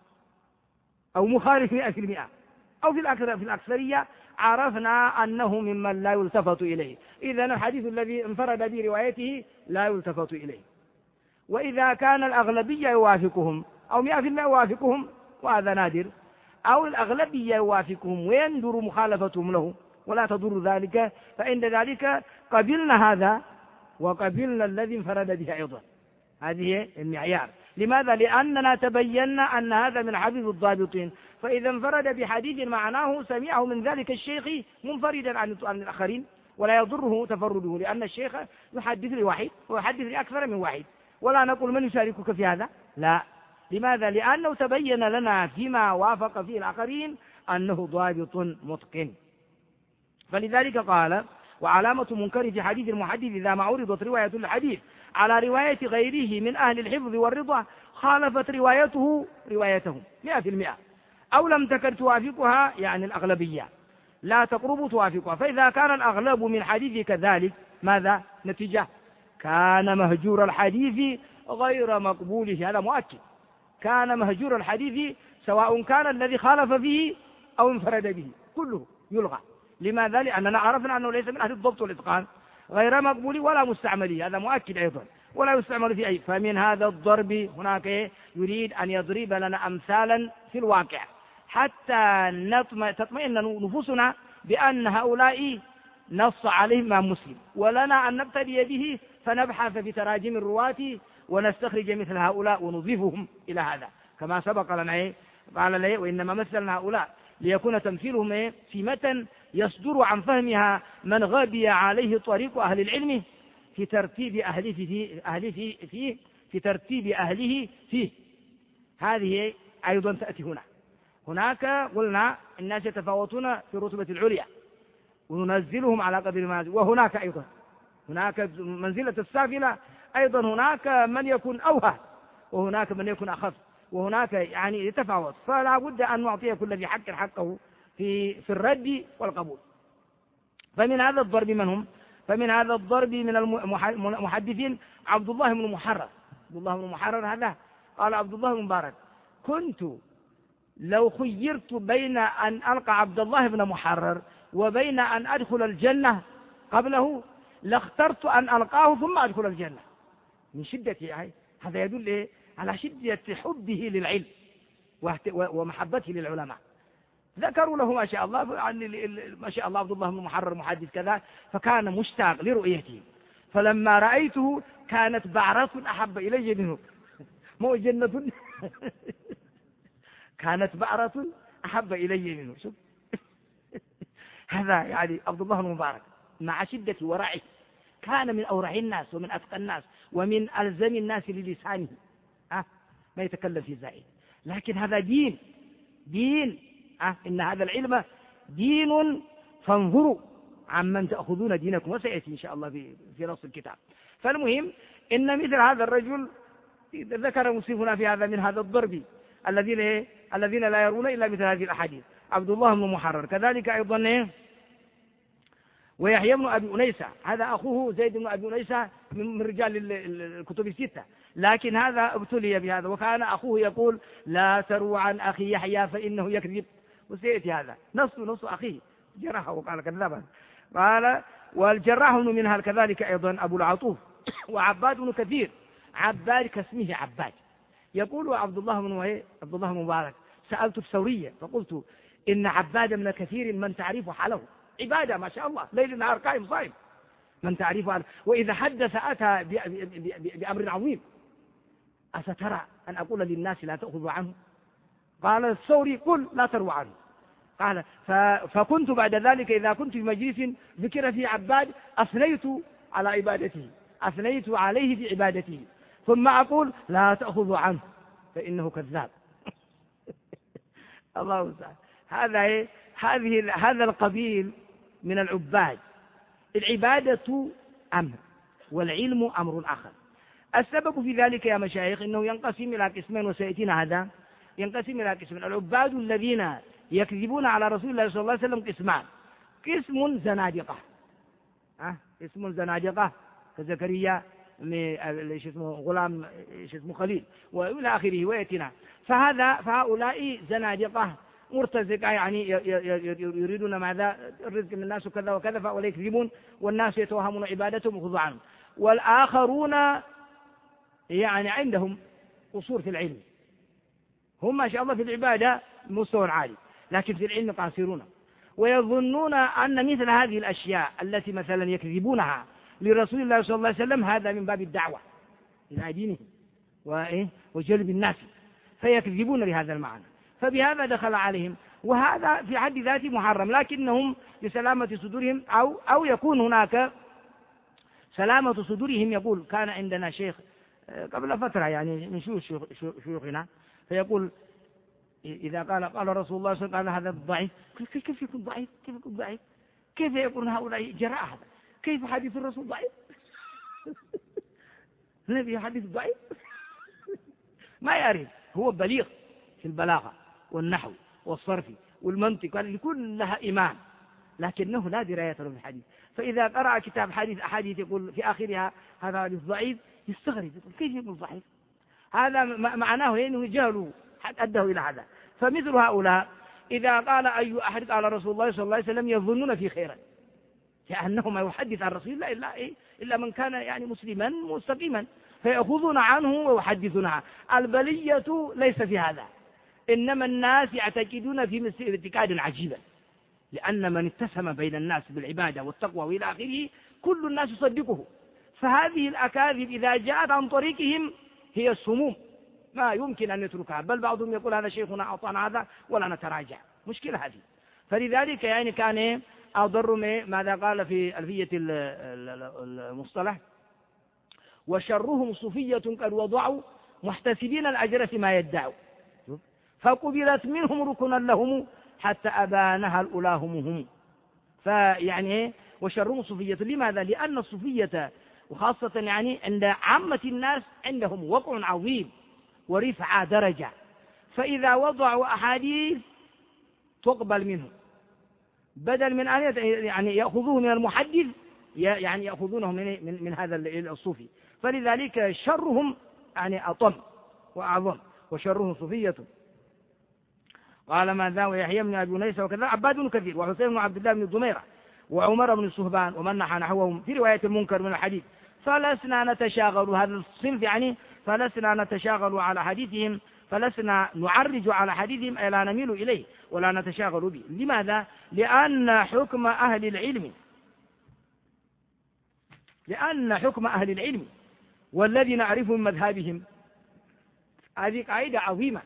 Speaker 1: أو مخالف مئة في المئة أو في الأكثر في الأكثرية عرفنا أنه ممن لا يلتفت إليه. إذن الحديث الذي انفرد بروايته لا يلتفت إليه. وإذا كان الأغلبية يوافقهم أو مئة في المئة يوافقهم وهذا نادر، أو الأغلبية يوافقهم ويندر مخالفتهم له ولا تضر ذلك، فعند ذلك قبلنا هذا وقبلنا الذي انفرد به أيضا. هذه المعيار. لماذا؟ لأننا تبينا أن هذا من حفظ الضابطين، فإذا انفرد بحديث معناه سمعه من ذلك الشيخ منفردا عن الآخرين ولا يضره تفرده، لأن الشيخ يحدث لواحد ويحدث لأكثر من واحد، ولا نقول من يشاركك في هذا، لا. لماذا؟ لأنه تبين لنا فيما وافق فيه الآخرين أنه ضابط متقن. فلذلك قال وعلامة منكر في حديث المحدث إذا ما عرضت رواية الحديث على رواية غيره من أهل الحفظ والرضا خالفت روايته روايتهم مئة في المئة أو لم تكن توافقها، يعني الأغلبية لا تقرب توافقها. فإذا كان الأغلب من حديث كذلك ماذا؟ نتيجة كان مهجور الحديث غير مقبول. هذا مؤكد، كان مهجور الحديث سواء كان الذي خالف فيه أو انفرد به كله يلغى. لماذا؟ لأننا عرفنا أنه ليس من أهل الضبط والإتقان، غير مقبول ولا مستعمل، هذا مؤكد أيضا، ولا يستعمل في أي. فمن هذا الضرب هناك يريد أن يضرب لنا أمثالا في الواقع حتى تطمئن نفوسنا بأن هؤلاء نص عليهم إمام مسلم، ولنا أن نبتدي به فنبحث في تراجم الرواة ونستخرج مثل هؤلاء ونضيفهم إلى هذا كما سبق لنا. قال لي وإنما مثلنا هؤلاء ليكون تمثيلهم سمة يصدر عن فهمها من غبي عليه طريق أهل العلم في ترتيب أهله فيه, أهله فيه في ترتيب أهله فيه. هذه أيضا تأتي هنا. هناك قلنا الناس يتفاوتون في الرتبة العليا وننزلهم على قدر ما، وهناك أيضا هناك منزلة السافلة أيضا، هناك من يكون أوهى وهناك من يكون أخف، وهناك يعني يتفاوت. فلا بد أن نعطي كل ذي حق حقه في في الرد والقبول. فمن هذا الضرب من هم؟ فمن هذا الضرب من المحدثين عبد الله بن محرر. عبد الله بن محرر هذا قال عبد الله بن مبارك كنت لو خيرت بين أن ألقى عبد الله بن محرر وبين أن أدخل الجنة قبله لاخترت أن ألقاه ثم أدخل الجنة. من شدة يعني هذا يدل على شدة حبه للعلم ومحبته للعلماء. ذكروا له ما شاء الله ما شاء الله عبد الله بن محرر محدث كذا، فكان مشتاق لرؤيته. فلما رأيته كانت بعرة أحب إلي منه، مو جنة كانت بعرة أحب إلي منه. شوف هذا يعني عبد الله بن مبارك مع شدة ورعه كان من أورع الناس ومن أتقى الناس ومن ألزم الناس للسانه، أه ما يتكلم في زائد، لكن هذا دين دين أه إن هذا العلم دين فانظروا عمن تأخذون دينكم، وسيأتي إن شاء الله في في نص الكتاب. فالمهم إن مثل هذا الرجل ذكر مصنفنا في هذا من هذا الضرب الذين إيه؟ الذين لا يرون إلا مثل هذه الأحاديث، عبد الله بن محرر. كذلك أيضا إيه؟ ويحيى بن أبي أنيسة، هذا أخوه زيد بن أبي أنيسة من رجال الكتب الستة، لكن هذا ابتلي بهذا، وكان أخوه يقول لا تروا عن أخي يحيى فإنه يكذب، وسيأتي هذا نص نص أخيه جرحه وقال كذبا. قال والجراح منها كذلك أيضا أبو العطوف وعباد بن كثير، عباد كاسمه عباد. يقول عبد الله بن وهي عبد الله بن مبارك سألت الثورية فقلت إن عباد من كثير من تعرف حاله عبادة ما شاء الله ليل نهار قائم صائم من تعرف حاله، وإذا حدث أتى بأمر عظيم، أسترى أن أقول للناس لا تأخذوا عنه؟ قال الثوري قل لا تروا عنه. قال فكنت بعد ذلك إذا كنت في مجلس ذكر في عباد أثنيت على عبادته، أثنيت عليه في عبادته، ثم أقول لا تأخذوا عنه فإنه كذاب. الله تعالى. هذا هذه هذا القبيل من العباد. العبادة أمر والعلم أمر آخر. السبب في ذلك يا مشايخ إنه ينقسم إلى قسمين، وسيأتينا هذا. ينقسم إلى قسمين: العباد الذين يكذبون على رسول الله صلى الله عليه وسلم قسمان، قسم زنادقة، أه؟ اسم زنادقة كزكريا ايش اسمه غلام ايش اسمه خليل والى اخره وياتنا. فهذا فهؤلاء زنادقة مرتزقة، يعني يريدون ماذا؟ الرزق من الناس وكذا وكذا، فهؤلاء يكذبون والناس يتوهمون عبادتهم وخضوع عنهم. والآخرون يعني عندهم قصور في العلم، هم ما شاء الله في العبادة مستوى عالي لكن في العلم قاصرون، ويظنون أن مثل هذه الأشياء التي مثلا يكذبونها لرسول الله صلى الله عليه وسلم هذا من باب الدعوة إلى دينه وجلب الناس، فيكذبون لهذا المعنى، فبهذا دخل عليهم. وهذا في حد ذاته محرم، لكنهم لسلامة صدورهم أو أو يكون هناك سلامة صدورهم. يقول كان عندنا شيخ قبل فترة يعني من شيوخنا فيقول إذا قال قال رسول الله صلى الله عليه وسلم هذا ضعيف، كيف يكون ضعيف؟ كيف يكون ضعيف؟ كيف يقولون هؤلاء جراء هذا؟ كيف حديث الرسول ضعيف؟ النبي حديث ضعيف؟ ما يعرف، هو بليغ في البلاغة والنحو والصرف والمنطق، هذه كلها إمام، لكنه لا دراية له بالحديث. فإذا قرأ كتاب حديث أحاديث يقول في آخرها هذا حديث ضعيف يستغرب، يقول كيف يقول ضعيف؟ هذا معناه أنه جهله أداه إلى هذا. فمثل هؤلاء إذا قال أي أحد قال رسول الله صلى الله عليه وسلم يظنون في خيرا، كأنه ما يحدث عن رسول الله إلا, إيه؟ إلا من كان يعني مسلما مستقيما، فيأخذون عنه ويحدثون عنه. البلية ليس في هذا، إنما الناس يعتقدون في اعتقادا عجيبا، لأن من اتسم بين الناس بالعبادة والتقوى وإلى آخره كل الناس يصدقه. فهذه الأكاذيب إذا جاءت عن طريقهم هي السموم، ما يمكن أن يتركها، بل بعضهم يقول هذا شيخنا أعطانا هذا ولا نتراجع، مشكلة هذه. فلذلك يعني كان أضر ماذا قال في ألفية المصطلح: وشرهم صوفية قد وضعوا محتسبين الأجر فيما يدعوا، فقبلت منهم ركنا لهم حتى أبانها الأولاهم. فيعني وشرهم صوفية، لماذا؟ لأن الصوفية وخاصة يعني عند عامة الناس عندهم وقع عظيم ورفع درجة، فإذا وضعوا أحاديث تقبل منهم بدل من أن يعني يأخذوه من المحدث، يعني يأخذونه من من, من هذا الصوفي. فلذلك شرهم يعني أطم وأعظم، وشرهم صوفية. قال ماذا؟ ويحيى بن أبي أنيسة وكذا عباد بن كثير وحسين بن عبد الله بن الضميرة وعمر بن الصهبان ومن نحى نحوهم في رواية المنكر من الحديث. فلسنا نتشاغل، هذا الصنف يعني فلسنا نتشاغل على حديثهم فلسنا نعرج على حديثهم أي لا نميل إليه ولا نتشاغل به. لماذا؟ لأن حكم أهل العلم لأن حكم أهل العلم والذي نعرف من مذهبهم هذه قاعدة عظيمة.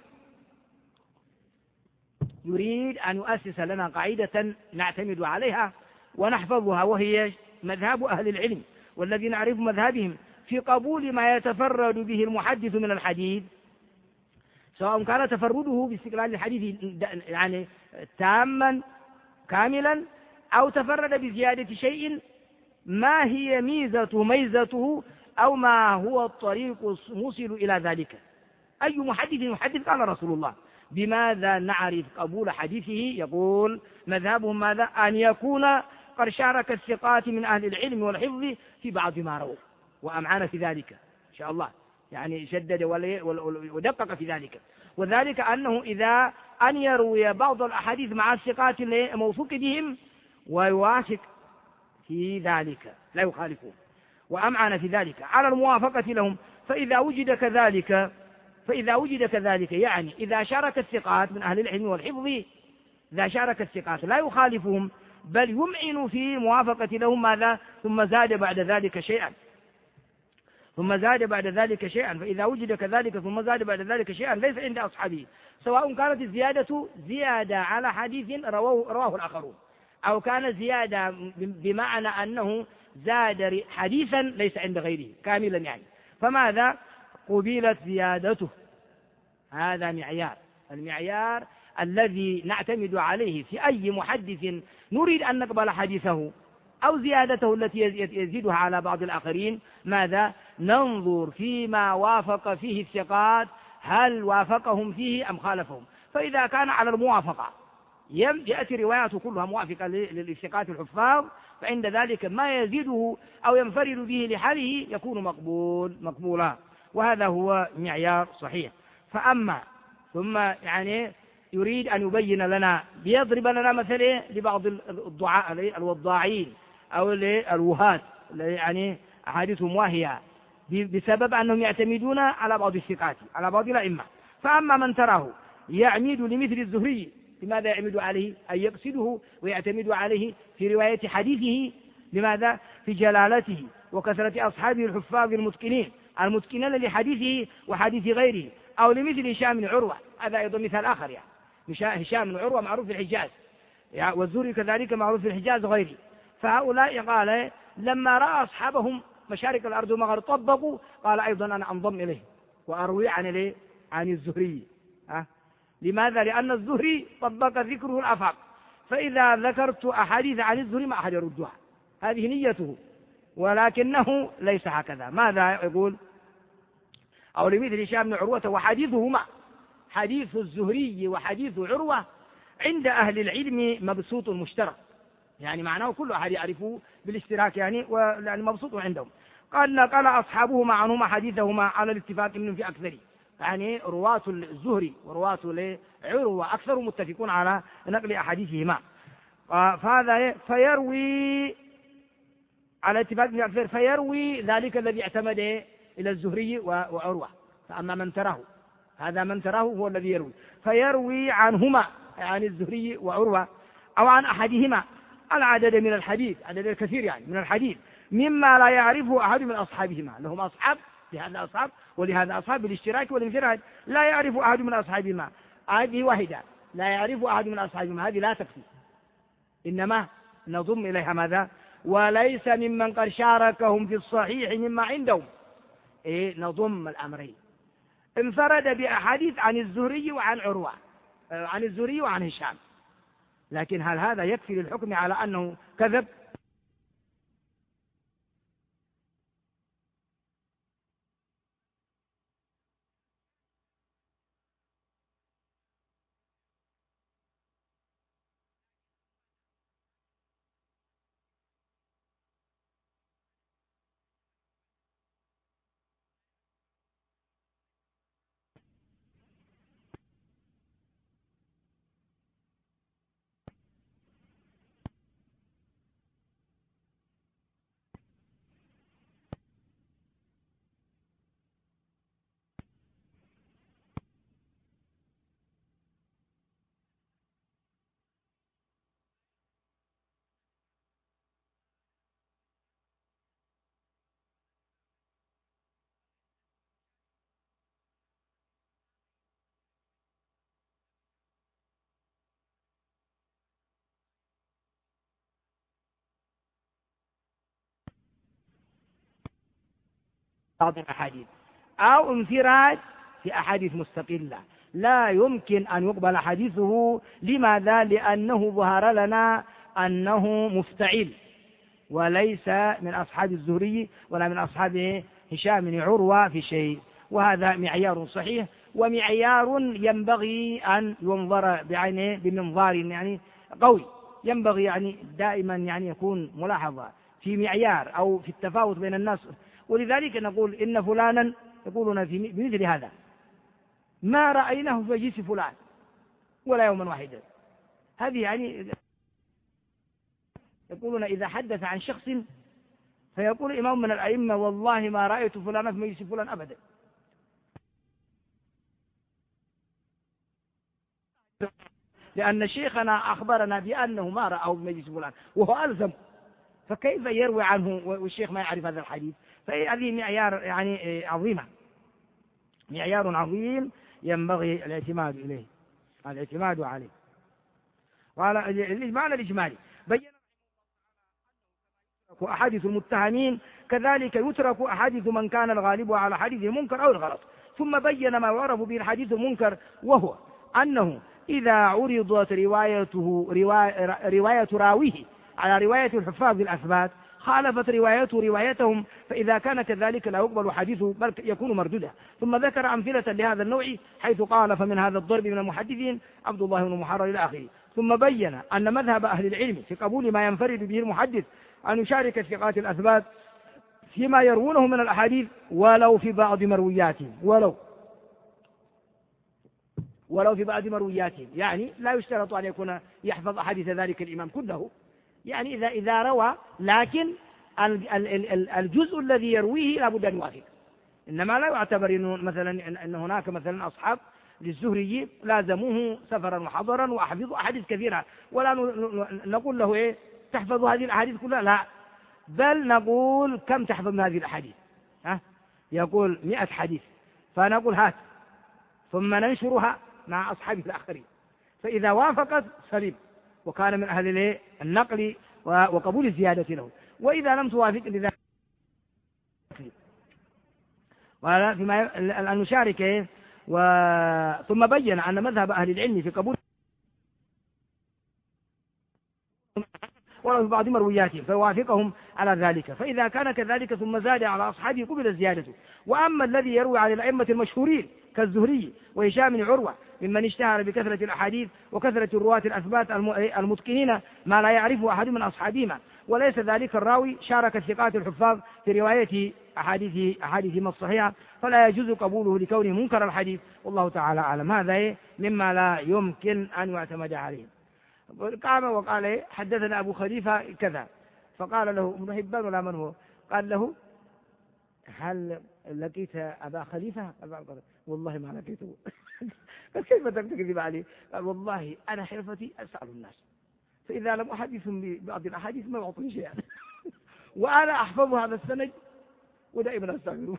Speaker 1: يريد أن يؤسس لنا قاعدة نعتمد عليها ونحفظها، وهي مذهب أهل العلم والذي نعرف مذهبهم في قبول ما يتفرد به المحدث من الحديث، سواء كان تفرده باستقلال الحديث يعني تاما كاملا أو تفرد بزيادة شيء ما هي ميزة ميزته أو ما هو الطريق الموصل إلى ذلك. أي محدث يحدث قال رسول الله. بماذا نعرف قبول حديثه؟ يقول مذهبهم ماذا؟ أن يكون قد شارك الثقات من أهل العلم والحفظ في بعض ما رووا وأمعن في ذلك إن شاء الله، يعني شدد ودقق في ذلك. وذلك أنه إذا أن يروي بعض الأحاديث مع الثقات الموثوق بهم ويوافق في ذلك لا يخالفون وأمعن في ذلك على الموافقة لهم. فإذا وجد كذلك فإذا وجد كذلك يعني إذا شارك الثقات من أهل العلم والحفظ إذا شارك الثقات لا يخالفهم بل يمعن في موافقة لهم ماذا؟ ثم زاد بعد ذلك شيئا ثم زاد بعد ذلك شيئا فإذا وجد كذلك ثم زاد بعد ذلك شيئا ليس عند أصحابه، سواء كانت الزيادة زيادة على حديث رواه, رواه الآخرون أو كان زيادة بمعنى أنه زاد حديثا ليس عند غيره كاملا يعني، فماذا؟ قبلت زيادته. هذا معيار المعيار الذي نعتمد عليه في أي محدث نريد أن نقبل حديثه أو زيادته التي يزيدها على بعض الآخرين. ماذا؟ ننظر فيما وافق فيه الثقات هل وافقهم فيه أم خالفهم. فإذا كان على الموافقة يأتي رواياته كلها موافقة للثقات الحفاظ، فعند ذلك ما يزيده أو ينفرد به لحاله يكون مقبول مقبولا، وهذا هو معيار صحيح. فأما ثم يعني يريد أن يبين لنا ليضرب لنا مثلا لبعض الضعاء الوضاعين أو الوهات يعني أحاديثهم واهية بسبب أنهم يعتمدون على بعض الثقات على بعض الأئمة. فأما من تراه يعمد لمثل الزهري، لماذا يعمد عليه؟ أن يقصده ويعتمد عليه في رواية حديثه. لماذا؟ في جلالته وكثرة أصحابه الحفاظ المتقنين المتقنين لحديثه وحديث غيره. أو لمثل هشام بن عروة، هذا أيضا مثال آخر يعني هشام بن عروة معروف في الحجاز يعني والزهري كذلك معروف في الحجاز وغيره. فهؤلاء قال لما رأى أصحابهم مشارق الأرض ومغرب طبقوا قال أيضا أنا أنضم إليه وأروي عن إليه عن الزهري. ها؟ لماذا؟ لأن الزهري طبق ذكره الآفاق، فإذا ذكرت أحاديث عن الزهري ما أحد يردها، هذه نيته، ولكنه ليس هكذا. ماذا يقول؟ أو لمثل هشام بن عروة وحديثهما، حديث الزهري وحديث عروة عند أهل العلم مبسوط مشترك، يعني معناه كل أحد يعرفه بالاشتراك يعني ويعني مبسوط عندهم. قال نقل أصحابهما عنهما حديثهما على الاتفاق منهم في أكثر، يعني رواة الزهري ورواة عروة أكثر متفقون على نقل أحاديثهما. فهذا فيروي على اتفاق من أكثر فيروي ذلك الذي اعتمد إلى الزهري وعروة. فأما من تراه هذا من تراه هو الذي يروي فيروي عنهما عن الزهري وعروة أو عن أحدهما العدد من الحديث، عدد الكثير يعني من الحديث مما لا يعرفه أحد من أصحابهما. لهم أصحاب لهذا أصحاب ولهذا أصحاب بالاشتراك والانفراد، لا يعرف أحد من أصحابهما. هذه واحدة لا يعرف أحد من أصحابهما، هذه لا تكفي، إنما نضم إليها ماذا؟ وليس ممن قد شاركهم في الصحيح مما عندهم. إيه نضم الأمرين. انفرد بأحاديث عن الزهري وعن عروة عن الزهري وعن هشام، لكن هل هذا يكفي للحكم على أنه كذب؟ بعض الأحاديث أو انفراد في أحاديث مستقلة لا يمكن أن يقبل حديثه. لماذا؟ لأنه ظهر لنا أنه مفتعل وليس من أصحاب الزهري ولا من أصحاب هشام بن عروة في شيء، وهذا معيار صحيح ومعيار ينبغي أن ينظر بعينه بمنظار يعني قوي، ينبغي يعني دائما يعني يكون ملاحظة في معيار أو في التفاوت بين الناس. ولذلك نقول إن فلانا يقولون في بمثل هذا ما رأيناه في مجلس فلان ولا يوما واحدا. هذه يعني يقولون إذا حدث عن شخص فيقول إمام من الأئمة والله ما رأيت فلانا في مجلس فلان أبدا، لأن شيخنا أخبرنا بأنه ما رأوا في مجلس فلان وهو ألزم، فكيف يروي عنه والشيخ ما يعرف هذا الحديث؟ فهذه معيار يعني عظيمة، معيار عظيم ينبغي الاعتماد إليه، الاعتماد عليه. وعلى المعنى الإجمالي بين أحاديث المتهمين كذلك يترك أحاديث من كان الغالب على حديث المنكر أو الغلط. ثم بين ما يعرف به الحديث المنكر، وهو أنه إذا عرضت روايته رواية راويه على رواية الحفاظ الأثبات خالفت روايته روايتهم، فإذا كان كذلك لا يقبل حديثه بل يكون مردودا. ثم ذكر أمثلة لهذا النوع حيث قال فمن هذا الضرب من المحدثين عبد الله بن محرر إلى آخره. ثم بين أن مذهب أهل العلم في قبول ما ينفرد به المحدث أن يشارك الثقات الأثبات فيما يروونه من الأحاديث ولو في بعض مروياتهم، ولو ولو في بعض مروياتهم، يعني لا يشترط أن يكون يحفظ أحاديث ذلك الإمام كله، يعني إذا إذا روى لكن الجزء الذي يرويه لا بد أن يوافق. إنما لا يعتبر إنه مثلا أن هناك مثلا أصحاب للزهري لازموه سفرا وحضرا وأحفظوا أحاديث كثيرة ولا نقول له إيه تحفظ هذه الأحاديث كلها، لا، بل نقول كم تحفظ من هذه الأحاديث؟ ها؟ يقول مئة حديث، فنقول هات ثم ننشرها مع أصحابه الآخرين، فإذا وافقت سليم وكان من أهل النقل وقبول الزيادة له، وإذا لم توافق لذلك وهذا فيما أن نشارك. ثم بين أن مذهب أهل العلم في قبول ولو في بعض مروياتهم فيوافقهم على ذلك، فإذا كان كذلك ثم زاد على أصحابه قبل زيادته. وأما الذي يروي عن الأئمة المشهورين كالزهري وهشام بن عروة ممن اشتهر بكثرة الأحاديث وكثرة الرواة الأثبات المتقنين ما لا يعرفه أحد من أصحابهما، وليس ذلك الراوي شارك الثقات الحفاظ في رواية أحاديث أحاديث الصحيحة، فلا يجوز قبوله لكونه منكر الحديث، والله تعالى أعلم. هذا مما لا يمكن أن يعتمد عليه. قام وقال حدثنا أبو خليفة كذا، فقال له ابن حبان ولا من هو؟ قال له هل لقيت أبا خليفة؟ والله ما لقيته. قال كيف تكذب عليه؟ قال والله أنا حرفتي أسأل الناس، فإذا لم أحدثهم ببعض الأحاديث ما يعطوني شيئا وأنا أحفظ هذا السند ودائما أستغفره.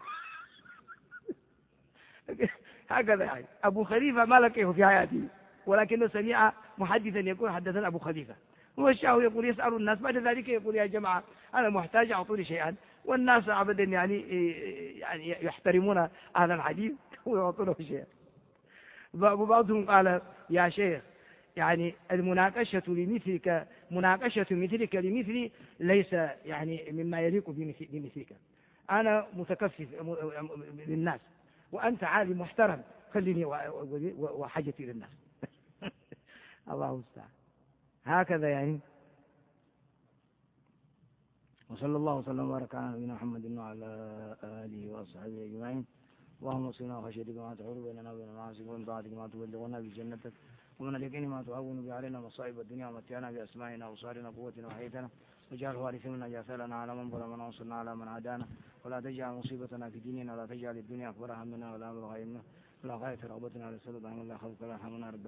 Speaker 1: هكذا يعني أبو خليفة ما لقيه في حياته، ولكنه سمع محدثا يقول حدثنا أبو خليفة، والشاه يقول يسأل الناس، بعد ذلك يقول يا جماعة أنا محتاج أعطوني شيئا، والناس أبدا يعني يعني يحترمون أهل الحديث ويعطونه شيئا. وبعضهم قال يا شيخ يعني المناقشة لمثلك مناقشة مثلك لمثلي ليس يعني مما يليق بمثلك، أنا متكفف للناس وأنت عالم محترم، خليني وحاجتي للناس. الله المستعان. هكذا يعني. وصلى الله وسلم وبارك على نبينا محمد وعلى آله وأصحابه أجمعين. اللهم اصلنا وخشيتك ما تحول بيننا وبين معاصيك ومن طاعتك ما تبلغنا بجنتك ومن اليقين ما تعون به علينا مصائب الدنيا ومتعنا بأسمائنا وأبصارنا وقوتنا وحياتنا واجعل الوارث منا جاثلنا على من ظلمنا وانصرنا على من عادانا ولا تجعل مصيبتنا في ديننا ولا تجعل الدنيا أكبر همنا ولا مبلغ علمنا ولا غاية رغبتنا ولا سلطان ولا خوف ولا حمنا رب